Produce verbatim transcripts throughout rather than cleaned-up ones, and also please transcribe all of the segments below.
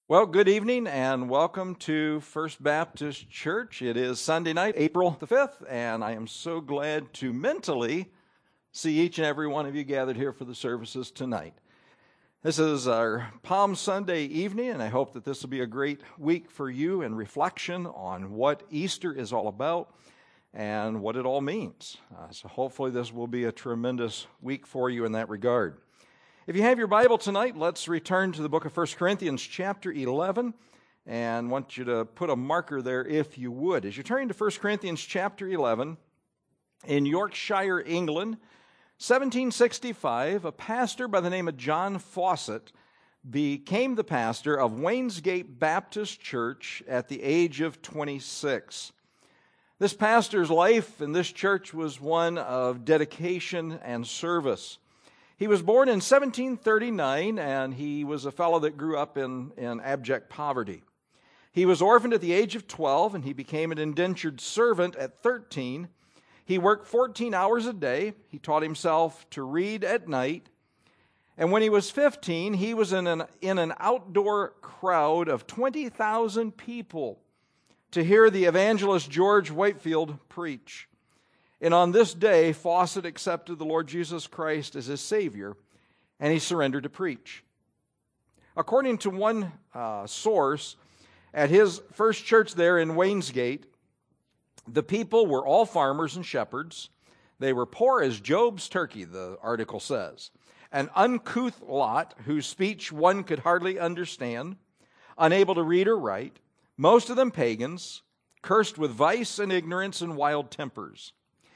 Well, good evening and welcome to First Baptist Church. It is Sunday night, April the fifth, and I am so glad to mentally see each and every one of you gathered here for the services tonight. This is our Palm Sunday evening, and I hope that this will be a great week for you in reflection on what Easter is all about and what it all means. Uh, so hopefully this will be a tremendous week for you in that regard. If you have your Bible tonight, let's return to the book of First Corinthians chapter eleven, and I want you to put a marker there if you would. As you're turning to First Corinthians chapter eleven, in Yorkshire, England, seventeen sixty-five, a pastor by the name of John Fawcett became the pastor of Wainsgate Baptist Church at the age of twenty-six. This pastor's life in this church was one of dedication and service. He was born in seventeen thirty-nine, and he was a fellow that grew up in, in abject poverty. He was orphaned at the age of twelve, and he became an indentured servant at thirteen. He worked fourteen hours a day. He taught himself to read at night. And when he was fifteen, he was in an, in an outdoor crowd of twenty thousand people to hear the evangelist George Whitefield preach. And on this day, Fawcett accepted the Lord Jesus Christ as his Savior, and he surrendered to preach. According to one uh, source, at his first church there in Wainsgate, the people were all farmers and shepherds. They were poor as Job's turkey, the article says. An uncouth lot whose speech one could hardly understand, unable to read or write, most of them pagans, cursed with vice and ignorance and wild tempers.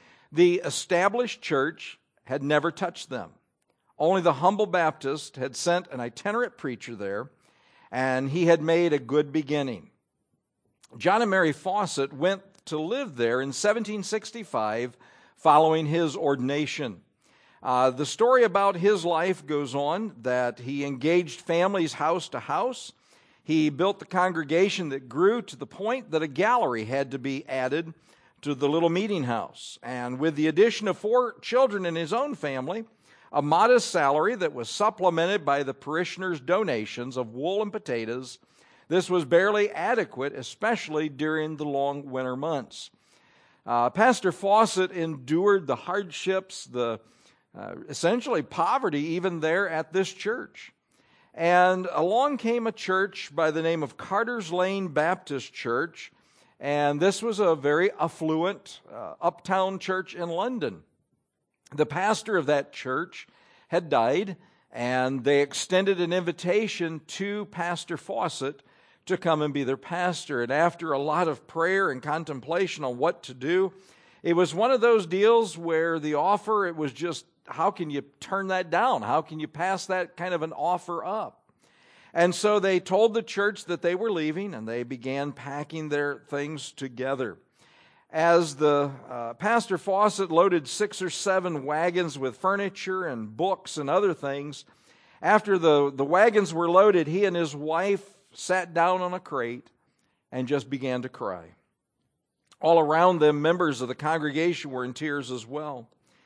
The established church had never touched them. Only the humble Baptist had sent an itinerant preacher there, and he had made a good beginning. John and Mary Fawcett went to live there in seventeen sixty-five following his ordination. Uh, the story about his life goes on that he engaged families house to house. He built the congregation that grew to the point that a gallery had to be added to the little meeting house. And with the addition of four children in his own family, a modest salary that was supplemented by the parishioners' donations of wool and potatoes, this was barely adequate, especially during the long winter months. Uh, Pastor Fawcett endured the hardships, the uh, essentially poverty even there at this church. And along came a church by the name of Carter's Lane Baptist Church, and this was a very affluent uh, uptown church in London. The pastor of that church had died, and they extended an invitation to Pastor Fawcett to come and be their pastor. And after a lot of prayer and contemplation on what to do, it was one of those deals where the offer, it was just, how can you turn that down? How can you pass that kind of an offer up? And so they told the church that they were leaving, and they began packing their things together. As the uh, Pastor Fawcett loaded six or seven wagons with furniture and books and other things, after the, the wagons were loaded, he and his wife sat down on a crate and just began to cry. All around them, members of the congregation were in tears as well.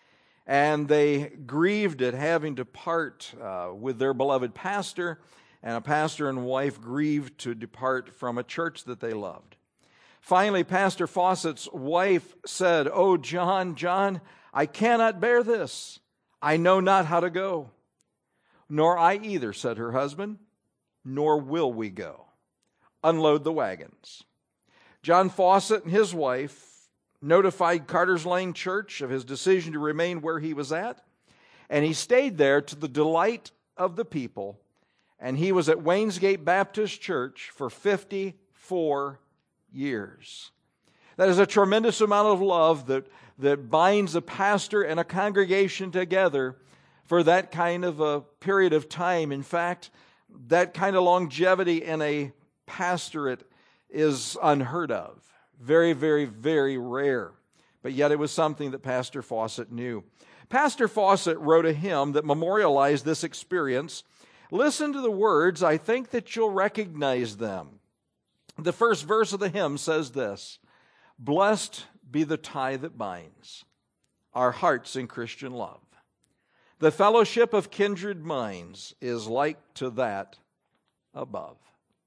And they grieved at having to part uh, with their beloved pastor, and a pastor and wife grieved to depart from a church that they loved. Finally, Pastor Fawcett's wife said, "Oh, John, John, I cannot bear this. I know not how to go." "Nor I either," said her husband, "nor will we go. Unload the wagons." John Fawcett and his wife notified Carter's Lane Church of his decision to remain where he was at, and he stayed there to the delight of the people. And he was at Wainsgate Baptist Church for fifty-four years. That is a tremendous amount of love that, that binds a pastor and a congregation together for that kind of a period of time. In fact, that kind of longevity in a pastorate is unheard of. Very, very, very rare. But yet it was something that Pastor Fawcett knew. Pastor Fawcett wrote a hymn that memorialized this experience. Listen to the words. I think that you'll recognize them. The first verse of the hymn says this: "Blessed be the tie that binds our hearts in Christian love. The fellowship of kindred minds is like to that above."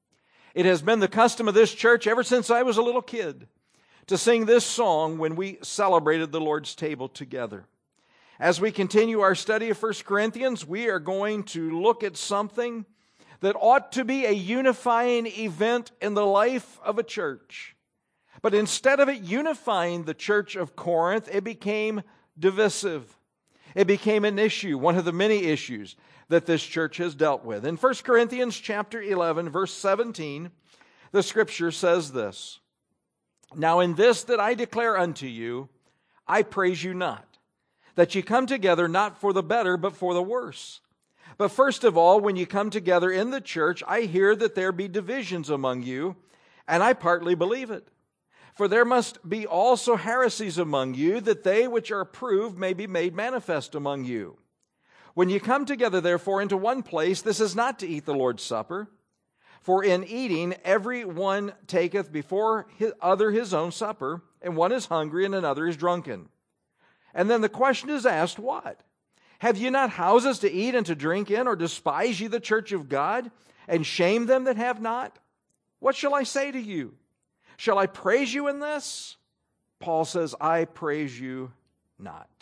It has been the custom of this church ever since I was a little kid to sing this song when we celebrated the Lord's table together. As we continue our study of First Corinthians, we are going to look at something that ought to be a unifying event in the life of a church. But instead of it unifying the church of Corinth, it became divisive. It became an issue, one of the many issues that this church has dealt with. In First Corinthians chapter eleven, verse seventeen, the Scripture says this, "Now in this that I declare unto you, I praise you not, that ye come together not for the better, but for the worse. But first of all, when ye come together in the church, I hear that there be divisions among you, and I partly believe it. For there must be also heresies among you, that they which are approved may be made manifest among you. When ye come together, therefore, into one place, this is not to eat the Lord's Supper. For in eating, every one taketh before his other his own supper, and one is hungry, and another is drunken. And then the question is asked, what? Have ye not houses to eat and to drink in, or despise ye the church of God, and shame them that have not? What shall I say to you? Shall I praise you in this?" Paul says, "I praise you not."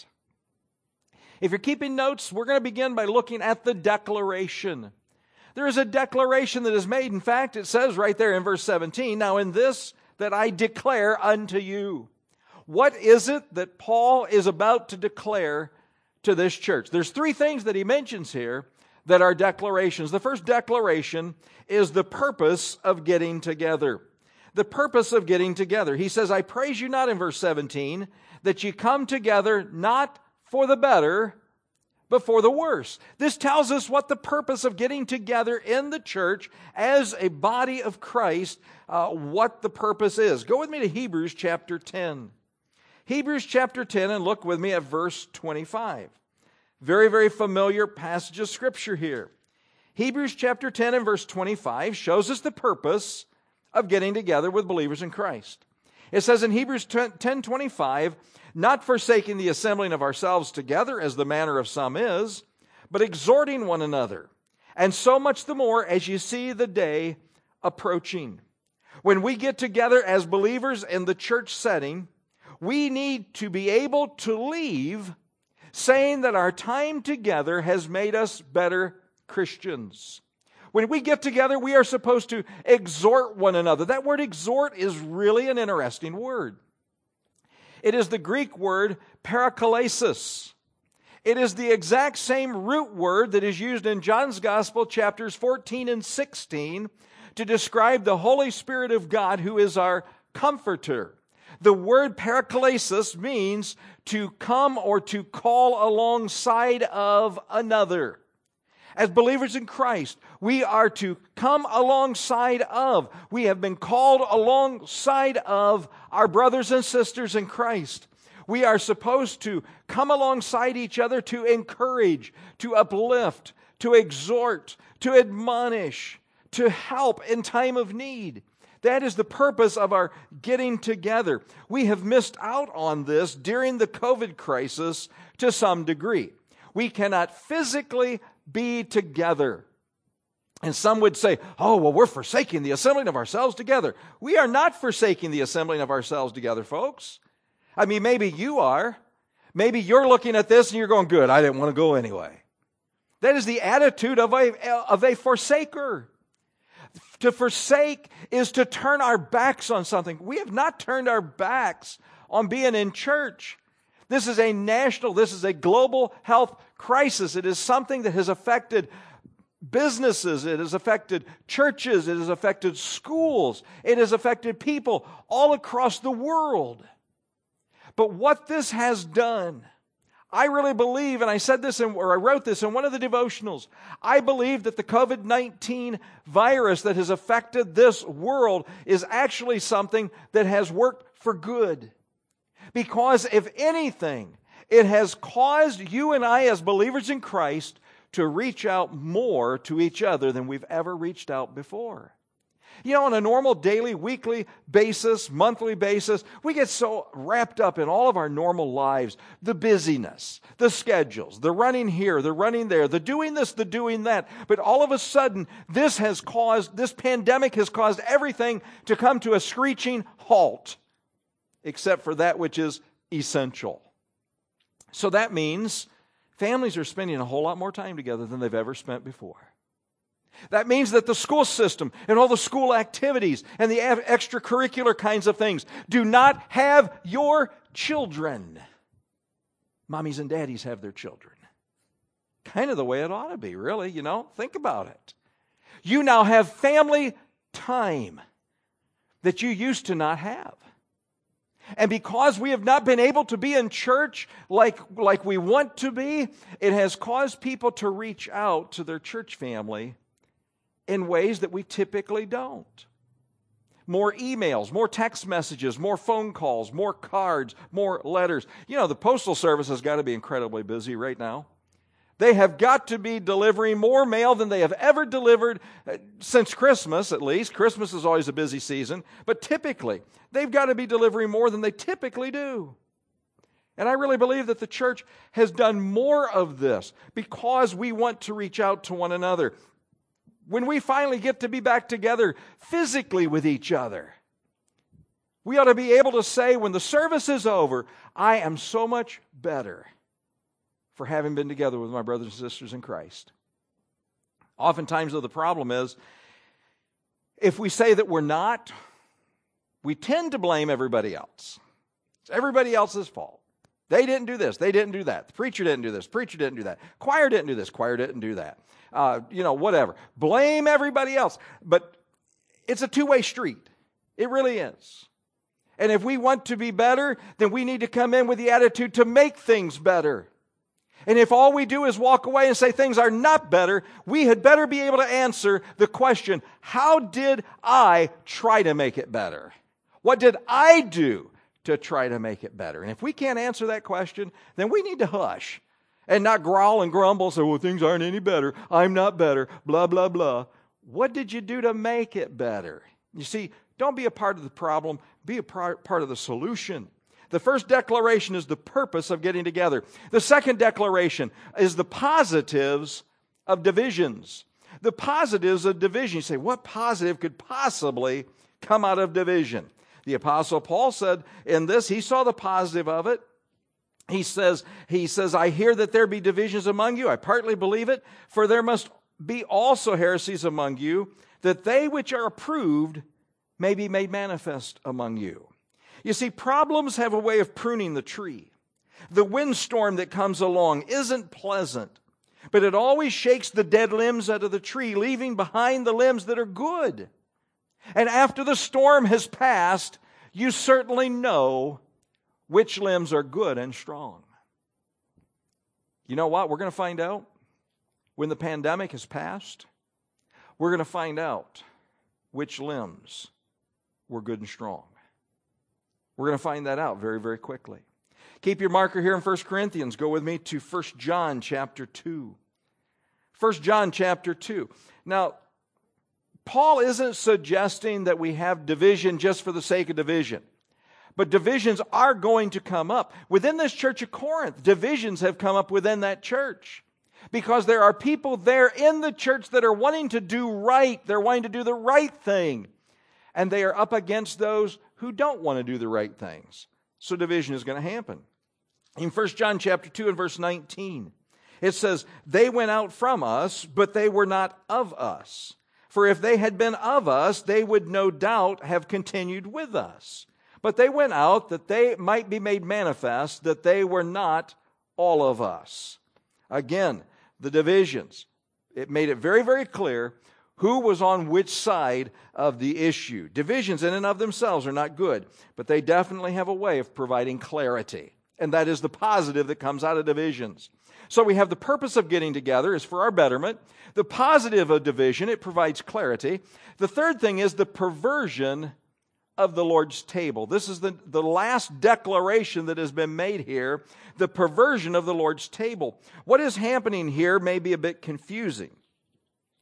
If you're keeping notes, we're going to begin by looking at the declaration. There is a declaration that is made. In fact, it says right there in verse seventeen, "Now in this that I declare unto you." What is it that Paul is about to declare to this church? There's three things that he mentions here that are declarations. The first declaration is the purpose of getting together. The purpose of getting together. He says, "I praise you not," in verse seventeen, "that ye come together not for the better, but for the worse." This tells us what the purpose of getting together in the church as a body of Christ, uh, what the purpose is. Go with me to Hebrews chapter ten. Hebrews chapter ten, and look with me at verse twenty-five. Very, very familiar passage of Scripture here. Hebrews chapter ten and verse twenty-five shows us the purpose of getting together with believers in Christ. It says in Hebrews ten twenty-five, "Not forsaking the assembling of ourselves together, as the manner of some is, but exhorting one another, and so much the more as you see the day approaching." When we get together as believers in the church setting, we need to be able to leave saying that our time together has made us better Christians. When we get together, we are supposed to exhort one another. That word exhort is really an interesting word. It is the Greek word paraklesis. It is the exact same root word that is used in John's Gospel, chapters fourteen and sixteen, to describe the Holy Spirit of God, who is our comforter. The word paraklesis means to come or to call alongside of another. As believers in Christ, we are to come alongside of, we have been called alongside of our brothers and sisters in Christ. We are supposed to come alongside each other to encourage, to uplift, to exhort, to admonish, to help in time of need. That is the purpose of our getting together. We have missed out on this during the COVID crisis to some degree. We cannot physically be together. And some would say, "Oh, well, we're forsaking the assembling of ourselves together." We are not forsaking the assembling of ourselves together, folks. I mean, maybe you are. Maybe you're looking at this and you're going, "Good, I didn't want to go anyway." That is the attitude of a, of a forsaker. To forsake is to turn our backs on something. We have not turned our backs on being in church. This is a national, this is a global health crisis. It is something that has affected businesses, it has affected churches, it has affected schools, it has affected people all across the world. But what this has done, I really believe, and I said this, in, or I wrote this in one of the devotionals, I believe that the COVID nineteen virus that has affected this world is actually something that has worked for good. Because if anything, it has caused you and I as believers in Christ to reach out more to each other than we've ever reached out before. You know, on a normal daily, weekly basis, monthly basis, we get so wrapped up in all of our normal lives, the busyness, the schedules, the running here, the running there, the doing this, the doing that. But all of a sudden, this has caused, this pandemic has caused everything to come to a screeching halt, except for that which is essential. So that means families are spending a whole lot more time together than they've ever spent before. That means that the school system and all the school activities and the extracurricular kinds of things do not have your children. Mommies and daddies have their children. Kind of the way it ought to be, really, you know. Think about it. You now have family time that you used to not have. And because we have not been able to be in church like, like we want to be, it has caused people to reach out to their church family in ways that we typically don't. More emails, more text messages, more phone calls, more cards, more letters. You know, the Postal Service has got to be incredibly busy right now. They have got to be delivering more mail than they have ever delivered uh, since Christmas, at least. Christmas is always a busy season. But typically, they've got to be delivering more than they typically do. And I really believe that the church has done more of this because we want to reach out to one another. When we finally get to be back together physically with each other, we ought to be able to say when the service is over, I am so much better for having been together with my brothers and sisters in Christ. Oftentimes, though, the problem is, if we say that we're not, we tend to blame everybody else. It's everybody else's fault. They didn't do this. They didn't do that. The preacher didn't do this. The preacher didn't do that. Choir didn't do this. Choir didn't do that. Uh, you know, whatever. Blame everybody else. But it's a two-way street. It really is. And if we want to be better, then we need to come in with the attitude to make things better. And if all we do is walk away and say things are not better, we had better be able to answer the question, how did I try to make it better? What did I do to try to make it better? And if we can't answer that question, then we need to hush and not growl and grumble, say, well, things aren't any better. I'm not better, blah, blah, blah. What did you do to make it better? You see, don't be a part of the problem. Be a part of the solution. The first declaration is the purpose of getting together. The second declaration is the positives of divisions. The positives of division. You say, what positive could possibly come out of division? The Apostle Paul said in this, he saw the positive of it. He says, he says, I hear that there be divisions among you. I partly believe it, for there must be also heresies among you, that they which are approved may be made manifest among you. You see, problems have a way of pruning the tree. The windstorm that comes along isn't pleasant, but it always shakes the dead limbs out of the tree, leaving behind the limbs that are good. And after the storm has passed, you certainly know which limbs are good and strong. You know what? We're going to find out when the pandemic has passed. We're going to find out which limbs were good and strong. We're going to find that out very, very quickly. Keep your marker here in First Corinthians. Go with me to First John chapter two. First John chapter two. Now, Paul isn't suggesting that we have division just for the sake of division. But divisions are going to come up. Within this church of Corinth, divisions have come up within that church. Because there are people there in the church that are wanting to do right. They're wanting to do the right thing. And they are up against those who don't want to do the right things. So division is going to happen. In First John chapter two and verse nineteen, it says, they went out from us, but they were not of us. For if they had been of us, they would no doubt have continued with us. But they went out that they might be made manifest that they were not all of us. Again, the divisions. It made it very, very clear who was on which side of the issue. Divisions in and of themselves are not good, but they definitely have a way of providing clarity. And that is the positive that comes out of divisions. So we have the purpose of getting together is for our betterment. The positive of division, it provides clarity. The third thing is the perversion of the Lord's table. This is the, the last declaration that has been made here, the perversion of the Lord's table. What is happening here may be a bit confusing.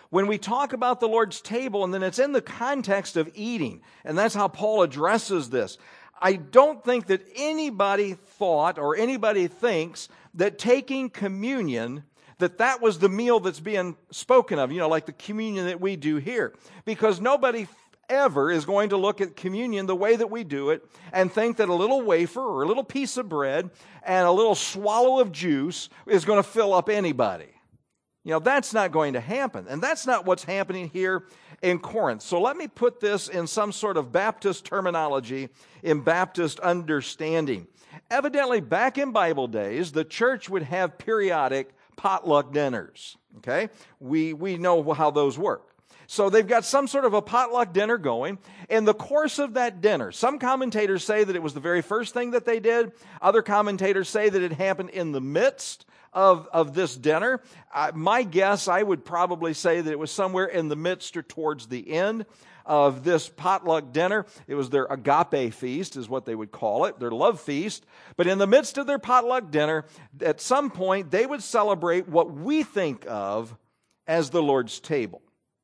when we talk about the Lord's table, and then it's in the context of eating, and that's how Paul addresses this. I don't think that anybody thought or anybody thinks that taking communion, that that was the meal that's being spoken of, you know, like the communion that we do here. Because nobody ever is going to look at communion the way that we do it and think that a little wafer or a little piece of bread and a little swallow of juice is going to fill up anybody. You know, that's not going to happen. And that's not what's happening here in Corinth. So let me put this in some sort of Baptist terminology, in Baptist understanding. Evidently, back in Bible days, the church would have periodic potluck dinners. Okay? We, we know how those work. So they've got some sort of a potluck dinner going. In the course of that dinner, some commentators say that it was the very first thing that they did. Other commentators say that it happened in the midst of, of this dinner. Uh, my guess, I would probably say that it was somewhere in the midst or towards the end of this potluck dinner. It was their agape feast is what they would call it, their love feast. But in the midst of their potluck dinner, at some point, they would celebrate what we think of as the Lord's table.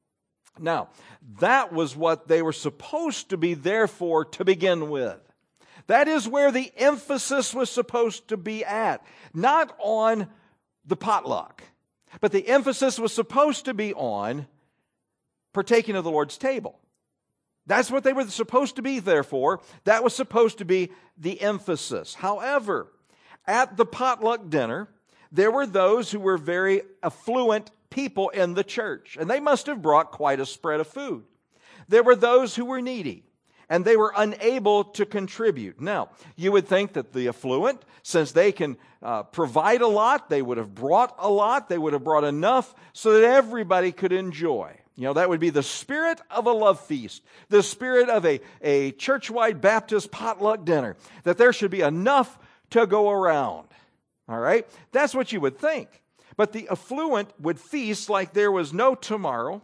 Now, that was what they were supposed to be there for to begin with. That is where the emphasis was supposed to be at, not on the potluck, but the emphasis was supposed to be on partaking of the Lord's table. That's what they were supposed to be there for. That was supposed to be the emphasis. However, at the potluck dinner, there were those who were very affluent people in the church, and they must have brought quite a spread of food. There were those who were needy, and they were unable to contribute. Now, you would think that the affluent, since they can uh, provide a lot, they would have brought a lot, they would have brought enough so that everybody could enjoy. You know, that would be the spirit of a love feast, the spirit of a, a church-wide Baptist potluck dinner, that there should be enough to go around. All right? That's what you would think. But the affluent would feast like there was no tomorrow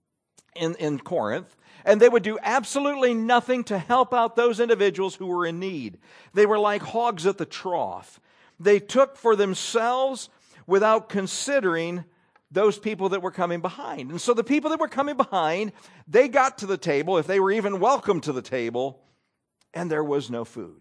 in, in Corinth, and they would do absolutely nothing to help out those individuals who were in need. They were like hogs at the trough. They took for themselves without considering those people that were coming behind. And so the people that were coming behind, they got to the table, if they were even welcome to the table, and there was no food.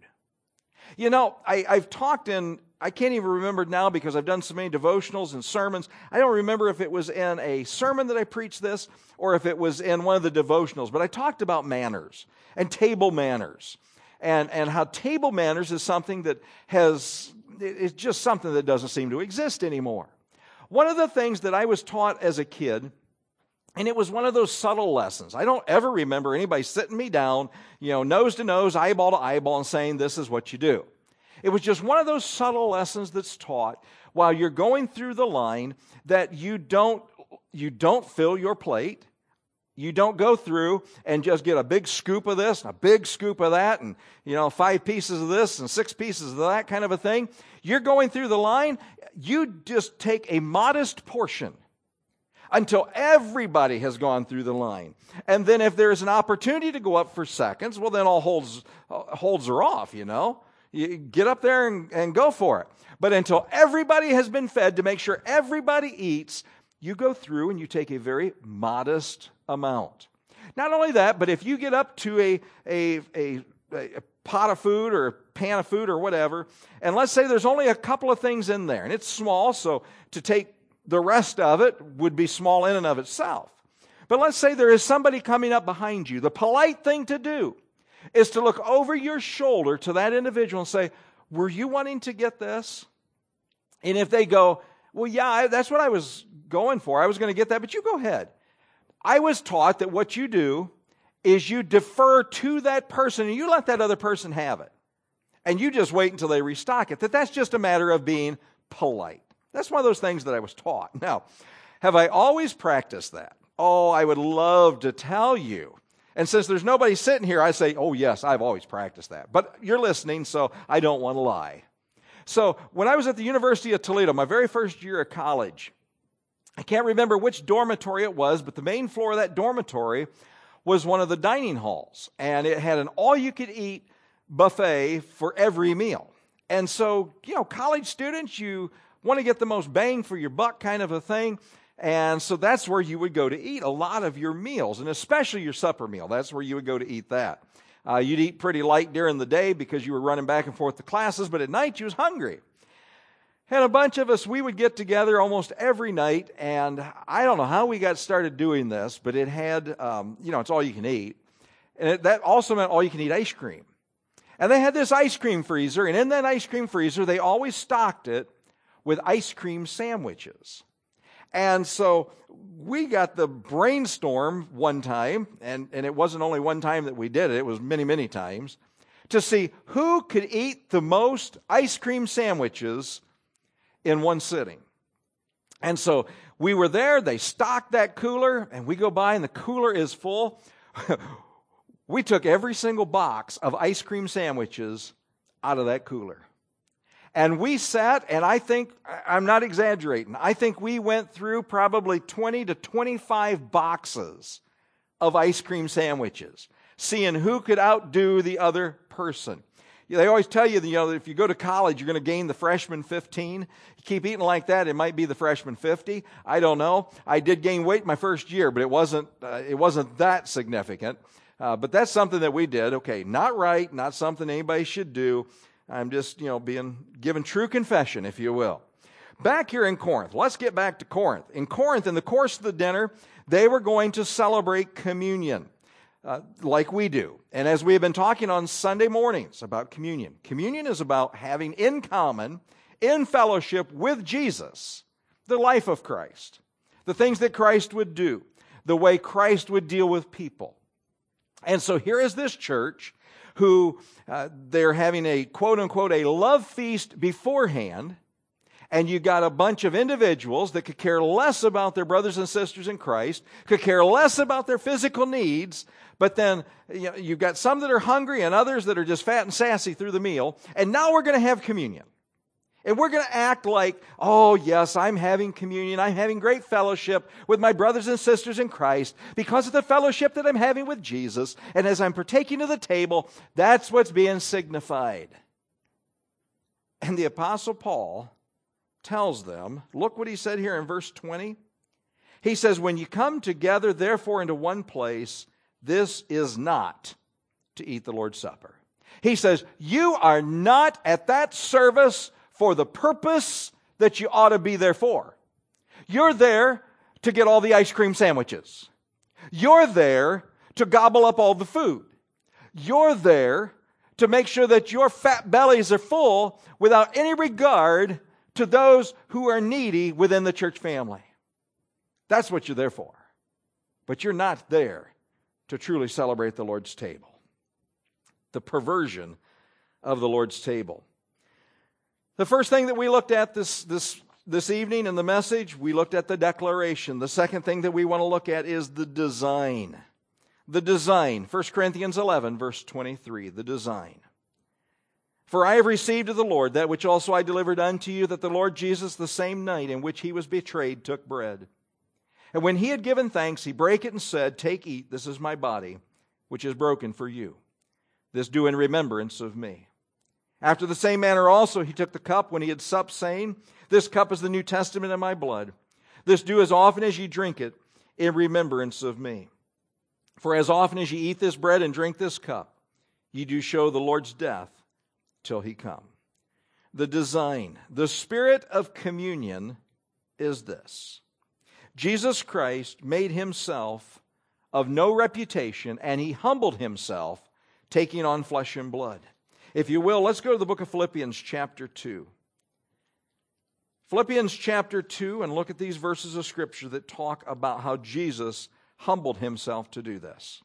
You know, I, I've talked in, I can't even remember now because I've done so many devotionals and sermons. I don't remember if it was in a sermon that I preached this or if it was in one of the devotionals, but I talked about manners and table manners and, and how table manners is something that has, it's just something that doesn't seem to exist anymore. One of the things that I was taught as a kid, and it was one of those subtle lessons. I don't ever remember anybody sitting me down, you know, nose to nose, eyeball to eyeball, and saying, this is what you do. It was just one of those subtle lessons that's taught while you're going through the line that you don't, you don't fill your plate. You don't go through and just get a big scoop of this and a big scoop of that and, you know, five pieces of this and six pieces of that kind of a thing. You're going through the line. You just take a modest portion until everybody has gone through the line. And then if there's an opportunity to go up for seconds, well, then all holds, holds are off, you know. You get up there and, and go for it. But until everybody has been fed to make sure everybody eats, you go through and you take a very modest amount. Not only that, but if you get up to a, a, a, a pot of food or a pan of food or whatever, and let's say there's only a couple of things in there, and it's small, so to take the rest of it would be small in and of itself. But let's say there is somebody coming up behind you. The polite thing to do is to look over your shoulder to that individual and say, were you wanting to get this? And if they go, well, yeah, that's what I was going for. I was going to get that, but you go ahead. I was taught that what you do is you defer to that person and you let that other person have it. And you just wait until they restock it. That that's just a matter of being polite. That's one of those things that I was taught. Now, have I always practiced that? Oh, I would love to tell you. And since there's nobody sitting here, I say, oh, yes, I've always practiced that. But you're listening, so I don't want to lie. So when I was at the University of Toledo, my very first year of college, I can't remember which dormitory it was, but the main floor of that dormitory was one of the dining halls. And it had an all-you-could-eat buffet for every meal. And so, you know, college students, you want to get the most bang for your buck kind of a thing. And so that's where you would go to eat a lot of your meals, and especially your supper meal. That's where you would go to eat that. Uh, you'd eat pretty light during the day because you were running back and forth to classes, but at night you was hungry. And a bunch of us, we would get together almost every night, and I don't know how we got started doing this, but it had, um, you know, it's all you can eat. And it, that also meant all you can eat ice cream. And they had this ice cream freezer, and in that ice cream freezer, they always stocked it with ice cream sandwiches. And so we got the brainstorm one time, and, and it wasn't only one time that we did it, it was many, many times, to see who could eat the most ice cream sandwiches in one sitting. And so we were there, they stocked that cooler, and we go by and the cooler is full. We took every single box of ice cream sandwiches out of that cooler. And we sat, and I think, I'm not exaggerating, I think we went through probably twenty to twenty-five boxes of ice cream sandwiches, seeing who could outdo the other person. They always tell you, you know, that if you go to college, you're going to gain the freshman fifteen. You keep eating like that, it might be the freshman fifty. I don't know. I did gain weight my first year, but it wasn't, uh, it wasn't that significant. Uh, but that's something that we did. Okay, not right, not something anybody should do. I'm just, you know, being given true confession, if you will. Back here in Corinth, let's get back to Corinth. In Corinth, in the course of the dinner, they were going to celebrate communion, uh, like we do. And as we have been talking on Sunday mornings about communion, communion is about having in common, in fellowship with Jesus, the life of Christ, the things that Christ would do, the way Christ would deal with people. And so here is this church who uh, they're having a quote-unquote a love feast beforehand, and you got a bunch of individuals that could care less about their brothers and sisters in Christ, could care less about their physical needs, but then you know, you've got some that are hungry and others that are just fat and sassy through the meal, and now we're going to have communion. And we're going to act like, oh yes, I'm having communion, I'm having great fellowship with my brothers and sisters in Christ because of the fellowship that I'm having with Jesus. And as I'm partaking of the table, that's what's being signified. And the Apostle Paul tells them, look what he said here in verse twenty. He says, when you come together therefore into one place, this is not to eat the Lord's Supper. He says, you are not at that service for the purpose that you ought to be there for. You're there to get all the ice cream sandwiches. You're there to gobble up all the food. You're there to make sure that your fat bellies are full without any regard to those who are needy within the church family. That's what you're there for. But you're not there to truly celebrate the Lord's table. The perversion of the Lord's table. The first thing that we looked at this, this, this evening in the message, we looked at the declaration. The second thing that we want to look at is the design. The design. First Corinthians eleven, verse twenty-three, the design. For I have received of the Lord that which also I delivered unto you, that the Lord Jesus, the same night in which he was betrayed, took bread. And when he had given thanks, he brake it and said, take, eat, this is my body, which is broken for you. This do in remembrance of me. After the same manner also he took the cup when he had supped, saying, this cup is the New Testament in my blood. This do as often as ye drink it in remembrance of me. For as often as ye eat this bread and drink this cup, ye do show the Lord's death till he come. The design, the spirit of communion is this. Jesus Christ made himself of no reputation, and he humbled himself, taking on flesh and blood. If you will, let's go to the book of Philippians chapter two. Philippians chapter two, and look at these verses of Scripture that talk about how Jesus humbled himself to do this.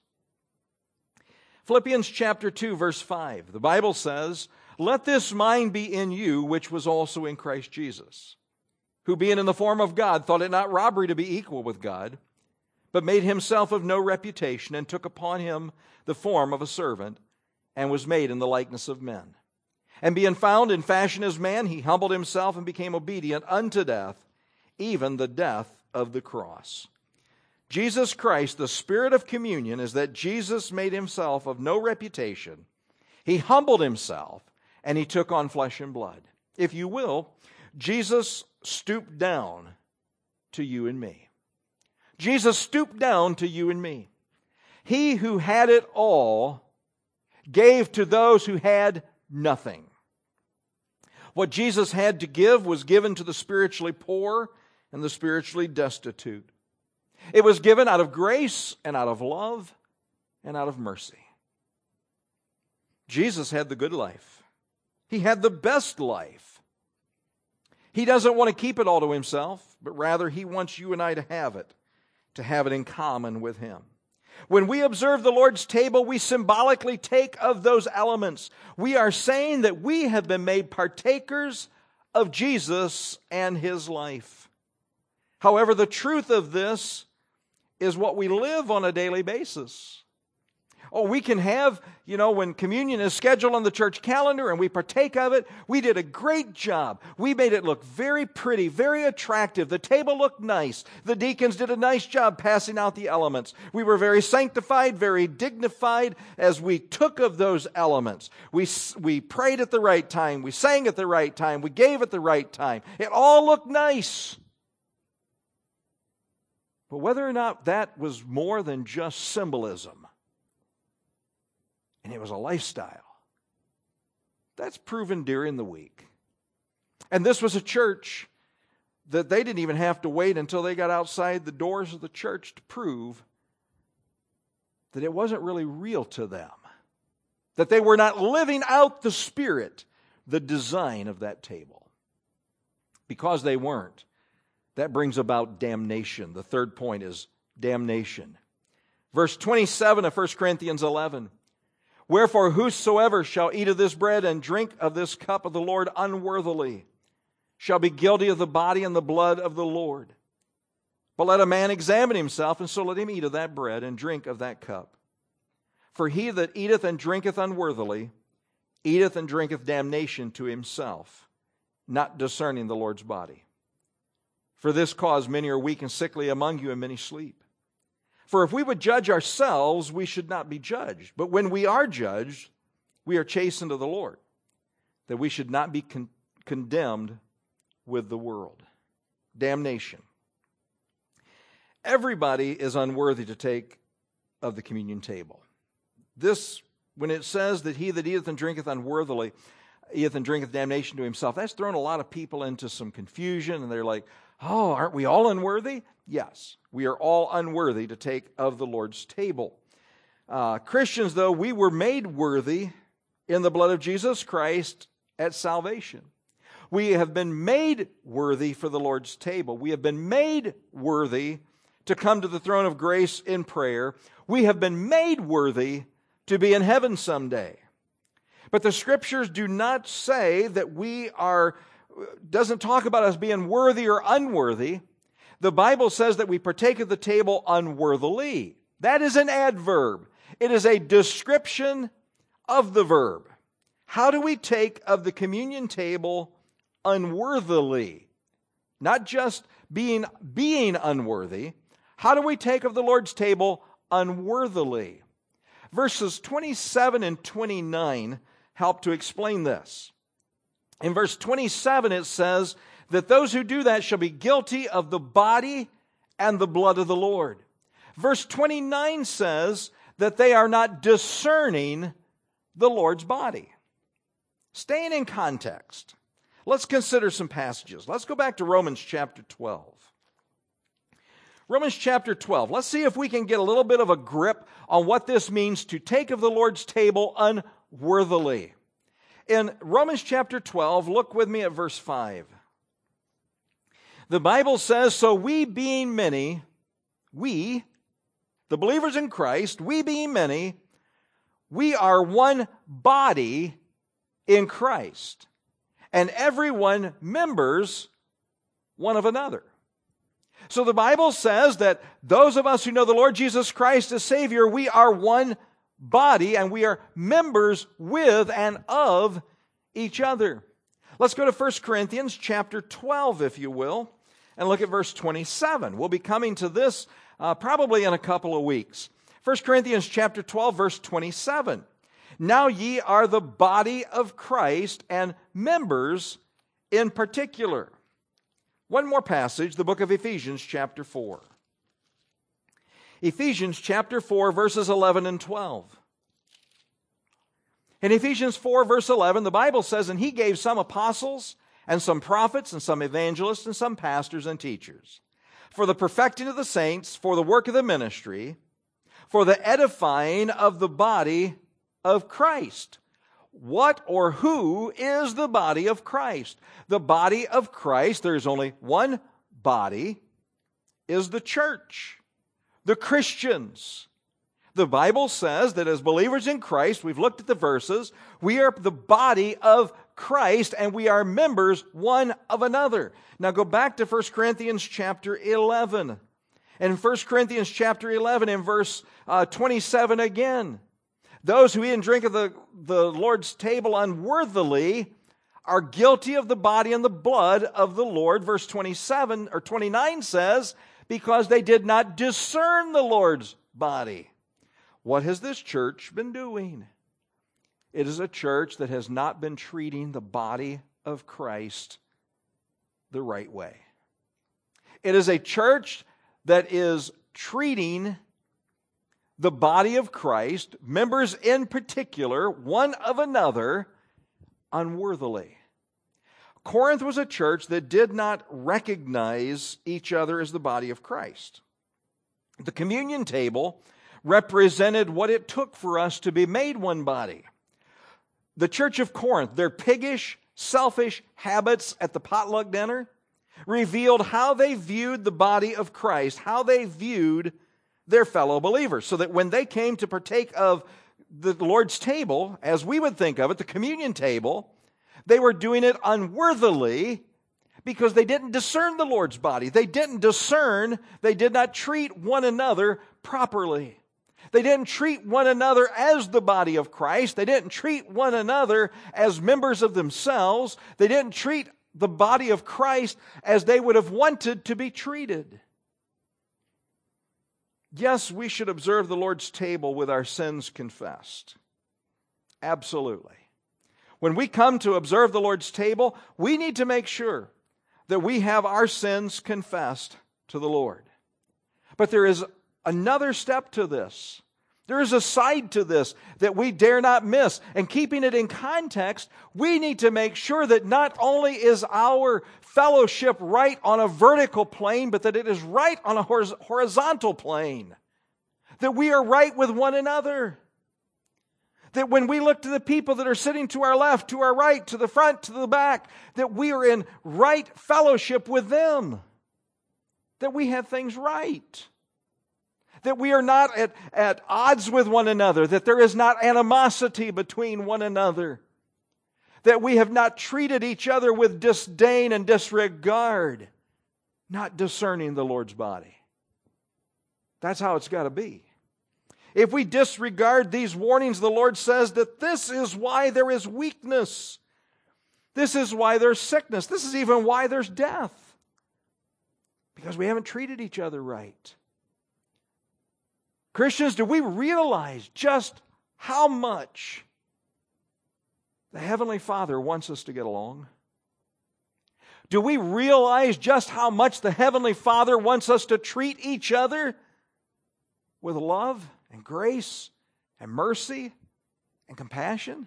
Philippians chapter two, verse five. The Bible says, let this mind be in you, which was also in Christ Jesus, who being in the form of God, thought it not robbery to be equal with God, but made himself of no reputation, and took upon him the form of a servant, and was made in the likeness of men. And being found in fashion as man, he humbled himself and became obedient unto death, even the death of the cross. Jesus Christ, the spirit of communion, is that Jesus made himself of no reputation. He humbled himself, and he took on flesh and blood. If you will, Jesus stooped down to you and me. Jesus stooped down to you and me. He who had it all gave to those who had nothing. What Jesus had to give was given to the spiritually poor and the spiritually destitute. It was given out of grace and out of love and out of mercy. Jesus had the good life. He had the best life. He doesn't want to keep it all to himself, but rather he wants you and I to have it, to have it in common with him. When we observe the Lord's table, we symbolically take of those elements. We are saying that we have been made partakers of Jesus and his life. However, the truth of this is what we live on a daily basis. Oh, we can have, you know, when communion is scheduled on the church calendar and we partake of it, we did a great job. We made it look very pretty, very attractive. The table looked nice. The deacons did a nice job passing out the elements. We were very sanctified, very dignified as we took of those elements. We, we prayed at the right time. We sang at the right time. We gave at the right time. It all looked nice. But whether or not that was more than just symbolism, and it was a lifestyle, that's proven during the week. And this was a church that they didn't even have to wait until they got outside the doors of the church to prove that it wasn't really real to them, that they were not living out the spirit, the design of that table. Because they weren't, that brings about damnation. The third point is damnation. Verse twenty-seven of First Corinthians eleven. Wherefore whosoever shall eat of this bread and drink of this cup of the Lord unworthily shall be guilty of the body and the blood of the Lord. But let a man examine himself, and so let him eat of that bread and drink of that cup. For he that eateth and drinketh unworthily eateth and drinketh damnation to himself, not discerning the Lord's body. For this cause many are weak and sickly among you, and many sleep. For if we would judge ourselves, we should not be judged. But when we are judged, we are chastened of the Lord, that we should not be con- condemned with the world. Damnation. Everybody is unworthy to take of the communion table. This, when it says that he that eateth and drinketh unworthily, eateth and drinketh damnation to himself, that's thrown a lot of people into some confusion, and they're like, oh, aren't we all unworthy? Yes, we are all unworthy to take of the Lord's table. Uh, Christians, though, we were made worthy in the blood of Jesus Christ at salvation. We have been made worthy for the Lord's table. We have been made worthy to come to the throne of grace in prayer. We have been made worthy to be in heaven someday. But the Scriptures do not say that we are, doesn't talk about us being worthy or unworthy. The Bible says that we partake of the table unworthily. That is an adverb. It is a description of the verb. How do we take of the communion table unworthily? Not just being, being unworthy. How do we take of the Lord's table unworthily? Verses twenty-seven and twenty-nine help to explain this. In verse twenty-seven it says that those who do that shall be guilty of the body and the blood of the Lord. Verse twenty-nine says that they are not discerning the Lord's body. Staying in context, let's consider some passages. Let's go back to Romans chapter twelve. Romans chapter twelve. Let's see if we can get a little bit of a grip on what this means to take of the Lord's table unworthily. In Romans chapter twelve, look with me at verse five. The Bible says, so we being many, we, the believers in Christ, we being many, we are one body in Christ, and everyone members one of another. So the Bible says that those of us who know the Lord Jesus Christ as Savior, we are one body, and we are members with and of each other. Let's go to First Corinthians chapter twelve, if you will, and look at verse twenty-seven. We'll be coming to this uh, probably in a couple of weeks. First Corinthians chapter twelve, verse twenty-seven. Now ye are the body of Christ, and members in particular. One more passage, the book of Ephesians chapter four. Ephesians chapter four, verses eleven and twelve. In Ephesians four, verse eleven, the Bible says, "And he gave some apostles, and some prophets, and some evangelists, and some pastors and teachers, for the perfecting of the saints, for the work of the ministry, for the edifying of the body of Christ." What or who is the body of Christ? The body of Christ, there is only one body, is the church, the Christians. The Bible says that as believers in Christ, we've looked at the verses, we are the body of Christ and we are members one of another. Now go back to First Corinthians chapter eleven. And in First Corinthians chapter eleven, in verse uh, twenty-seven again, "Those who eat and drink of the, the Lord's table unworthily are guilty of the body and the blood of the Lord." Verse twenty-seven or twenty-nine says, "Because they did not discern the Lord's body." What has this church been doing? It is a church that has not been treating the body of Christ the right way. It is a church that is treating the body of Christ, members in particular, one of another, unworthily. Corinth was a church that did not recognize each other as the body of Christ. The communion table represented what it took for us to be made one body. The church of Corinth, their piggish, selfish habits at the potluck dinner revealed how they viewed the body of Christ, how they viewed their fellow believers, so that when they came to partake of the Lord's table, as we would think of it, the communion table, they were doing it unworthily because they didn't discern the Lord's body. They didn't discern, they did not treat one another properly. They didn't treat one another as the body of Christ. They didn't treat one another as members of themselves. They didn't treat the body of Christ as they would have wanted to be treated. Yes, we should observe the Lord's table with our sins confessed. Absolutely. When we come to observe the Lord's table, we need to make sure that we have our sins confessed to the Lord. But there is another step to this. There is a side to this that we dare not miss. And keeping it in context, we need to make sure that not only is our fellowship right on a vertical plane, but that it is right on a horizontal plane. That we are right with one another. That when we look to the people that are sitting to our left, to our right, to the front, to the back, that we are in right fellowship with them. That we have things right. That we are not at, at odds with one another. That there is not animosity between one another. That we have not treated each other with disdain and disregard. Not discerning the Lord's body. That's how it's got to be. If we disregard these warnings, the Lord says that this is why there is weakness. This is why there's sickness. This is even why there's death. Because we haven't treated each other right. Christians, do we realize just how much the Heavenly Father wants us to get along? Do we realize just how much the Heavenly Father wants us to treat each other with love and grace and mercy and compassion?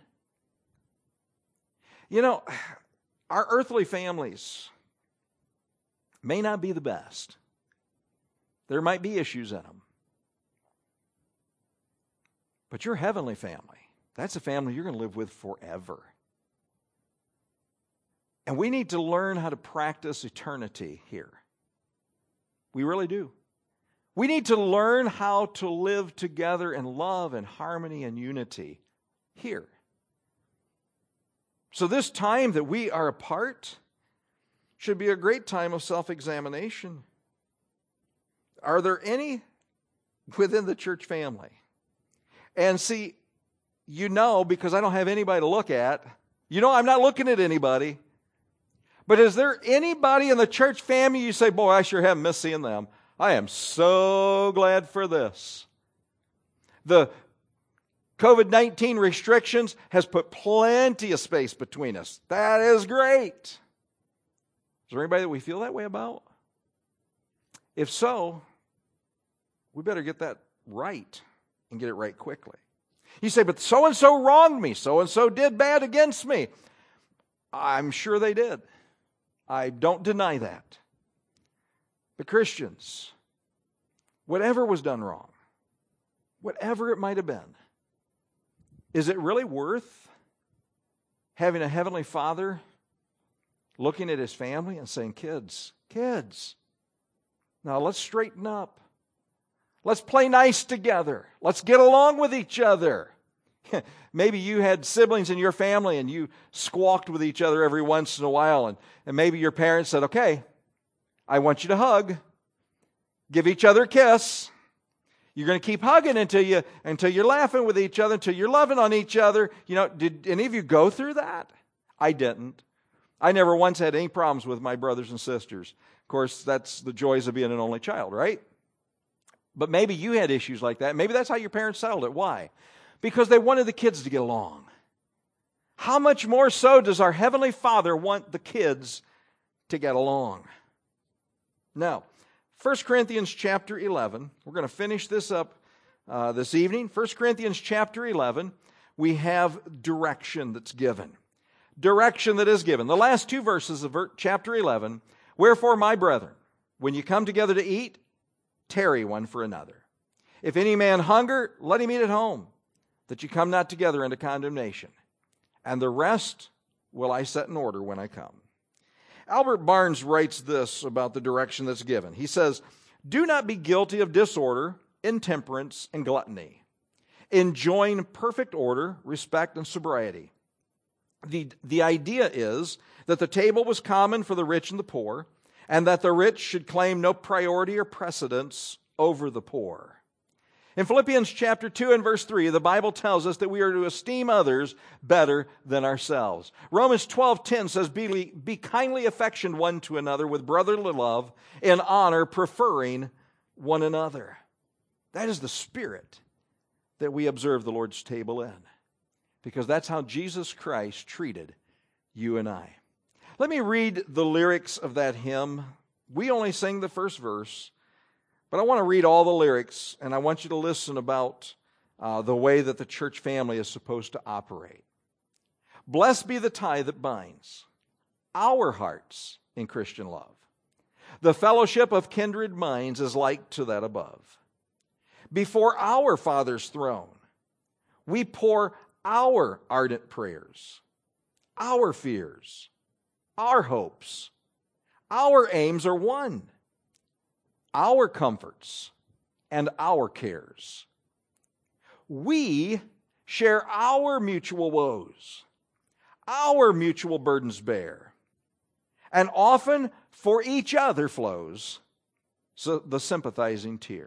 You know, our earthly families may not be the best. There might be issues in them. But your heavenly family, that's a family you're going to live with forever. And we need to learn how to practice eternity here. We really do. We need to learn how to live together in love and harmony and unity here. So this time that we are apart should be a great time of self-examination. Are there any within the church family? And see, you know, because I don't have anybody to look at, you know I'm not looking at anybody. But is there anybody in the church family you say, boy, I sure have missed seeing them. I am so glad for this. The covid nineteen restrictions has put plenty of space between us. That is great. Is there anybody that we feel that way about? If so, we better get that right and get it right quickly. You say, but so-and-so wronged me. So-and-so did bad against me. I'm sure they did. I don't deny that. But Christians, whatever was done wrong, whatever it might have been, is it really worth having a Heavenly Father looking at His family and saying, kids, kids, now let's straighten up. Let's play nice together. Let's get along with each other. Maybe you had siblings in your family and you squawked with each other every once in a while, and, and maybe your parents said, okay, I want you to hug. Give each other a kiss. You're going to keep hugging until you until you're laughing with each other, until you're loving on each other. You know, did any of you go through that? I didn't. I never once had any problems with my brothers and sisters. Of course, that's the joys of being an only child, right? But maybe you had issues like that. Maybe that's how your parents settled it. Why? Because they wanted the kids to get along. How much more so does our Heavenly Father want the kids to get along? Now, First Corinthians chapter eleven, we're going to finish this up uh, this evening. First Corinthians chapter eleven, we have direction that's given. Direction that is given. The last two verses of chapter eleven, wherefore, my brethren, when you come together to eat, tarry one for another. If any man hunger, let him eat at home, that you come not together into condemnation. And the rest will I set in order when I come. Albert Barnes writes this about the direction that's given. He says, do not be guilty of disorder, intemperance, and gluttony. Enjoin perfect order, respect, and sobriety. The, the idea is that the table was common for the rich and the poor, and that the rich should claim no priority or precedence over the poor. In Philippians chapter two and verse three, the Bible tells us that we are to esteem others better than ourselves. Romans twelve ten says, be, be kindly affectioned one to another with brotherly love, in honor, preferring one another. That is the spirit that we observe the Lord's table in, because that's how Jesus Christ treated you and I. Let me read the lyrics of that hymn. We only sing the first verse, but I want to read all the lyrics, and I want you to listen about uh, the way that the church family is supposed to operate. Blessed be the tie that binds our hearts in Christian love. The fellowship of kindred minds is like to that above. Before our Father's throne, we pour our ardent prayers, our fears, our hopes, our aims are one. Our comforts and our cares. We share our mutual woes, our mutual burdens bear, and often for each other flows so the sympathizing tear.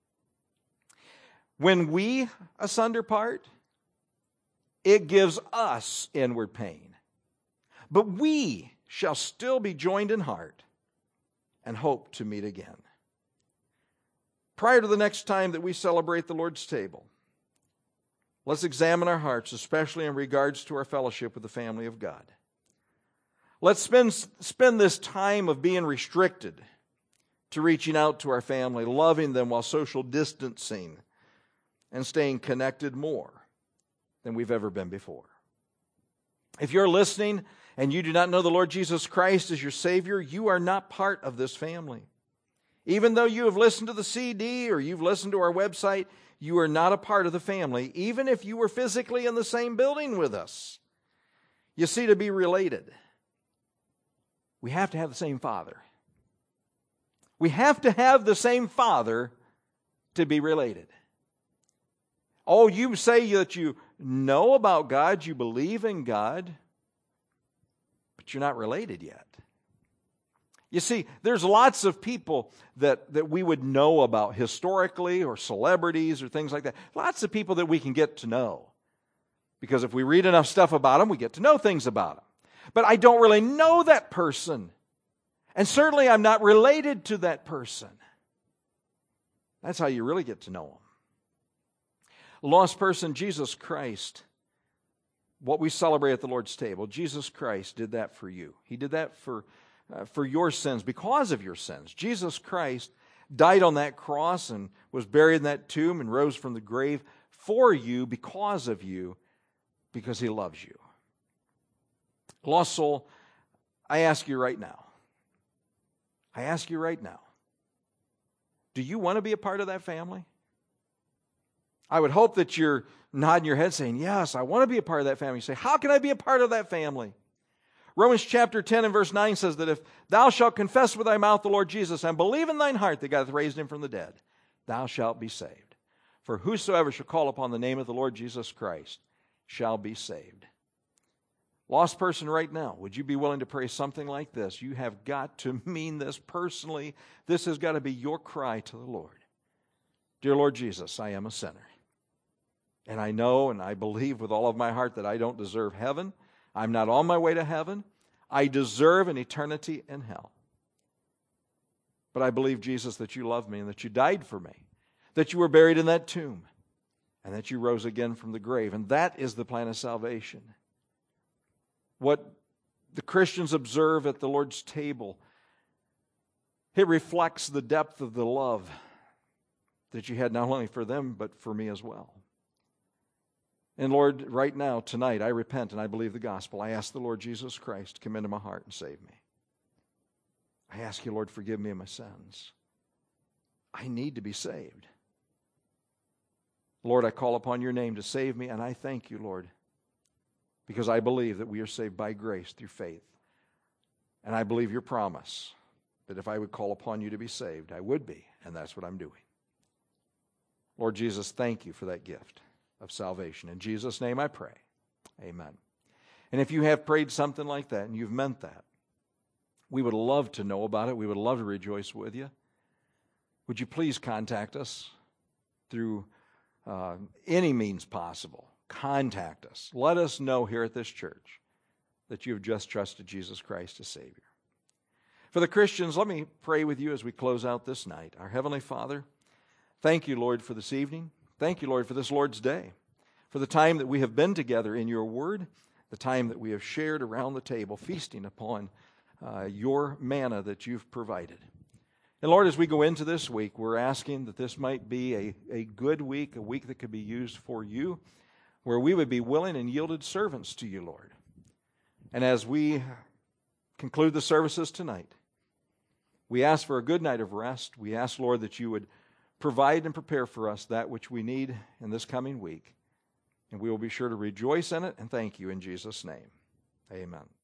When we asunder part, it gives us inward pain, but we shall still be joined in heart and hope to meet again. Prior to the next time that we celebrate the Lord's table, let's examine our hearts, especially in regards to our fellowship with the family of God. Let's spend, spend this time of being restricted to reaching out to our family, loving them while social distancing, and staying connected more than we've ever been before. If you're listening and you do not know the Lord Jesus Christ as your Savior, you are not part of this family. Even though you have listened to the C D or you've listened to our website, you are not a part of the family, even if you were physically in the same building with us. You see, to be related, we have to have the same Father. We have to have the same Father to be related. Oh, you say that you know about God, you believe in God, but you're not related yet. You see, there's lots of people that, that we would know about historically, or celebrities or things like that. Lots of people that we can get to know. Because if we read enough stuff about them, we get to know things about them. But I don't really know that person. And certainly I'm not related to that person. That's how you really get to know them. Lost person, Jesus Christ. What we celebrate at the Lord's table, Jesus Christ did that for you. He did that for uh, for your sins, because of your sins. Jesus Christ died on that cross and was buried in that tomb and rose from the grave for you, because of you, because he loves you. Lost soul, I ask you right now, I ask you right now, do you want to be a part of that family? I would hope that you're nodding your head saying, yes, I want to be a part of that family. You say, how can I be a part of that family? Romans chapter ten and verse nine says that if thou shalt confess with thy mouth the Lord Jesus and believe in thine heart that God hath raised him from the dead, thou shalt be saved. For whosoever shall call upon the name of the Lord Jesus Christ shall be saved. Lost person right now, would you be willing to pray something like this? You have got to mean this personally. This has got to be your cry to the Lord. Dear Lord Jesus, I am a sinner. And I know and I believe with all of my heart that I don't deserve heaven. I'm not on my way to heaven. I deserve an eternity in hell. But I believe, Jesus, that you love me and that you died for me, that you were buried in that tomb, and that you rose again from the grave. And that is the plan of salvation. What the Christians observe at the Lord's table, it reflects the depth of the love that you had not only for them, but for me as well. And Lord, right now, tonight, I repent and I believe the gospel. I ask the Lord Jesus Christ to come into my heart and save me. I ask you, Lord, forgive me of my sins. I need to be saved. Lord, I call upon your name to save me, and I thank you, Lord, because I believe that we are saved by grace through faith. And I believe your promise that if I would call upon you to be saved, I would be, and that's what I'm doing. Lord Jesus, thank you for that gift of salvation. In Jesus' name I pray. Amen. And if you have prayed something like that and you've meant that, we would love to know about it. We would love to rejoice with you. Would you please contact us through uh, any means possible? Contact us. Let us know here at this church that you have just trusted Jesus Christ as Savior. For the Christians, let me pray with you as we close out this night. Our Heavenly Father, thank you, Lord, for this evening. Thank you, Lord, for this Lord's Day, for the time that we have been together in your word, the time that we have shared around the table, feasting upon uh, your manna that you've provided. And Lord, as we go into this week, we're asking that this might be a, a good week, a week that could be used for you, where we would be willing and yielded servants to you, Lord. And as we conclude the services tonight, we ask for a good night of rest. We ask, Lord, that you would provide and prepare for us that which we need in this coming week. And we will be sure to rejoice in it and thank you in Jesus' name. Amen.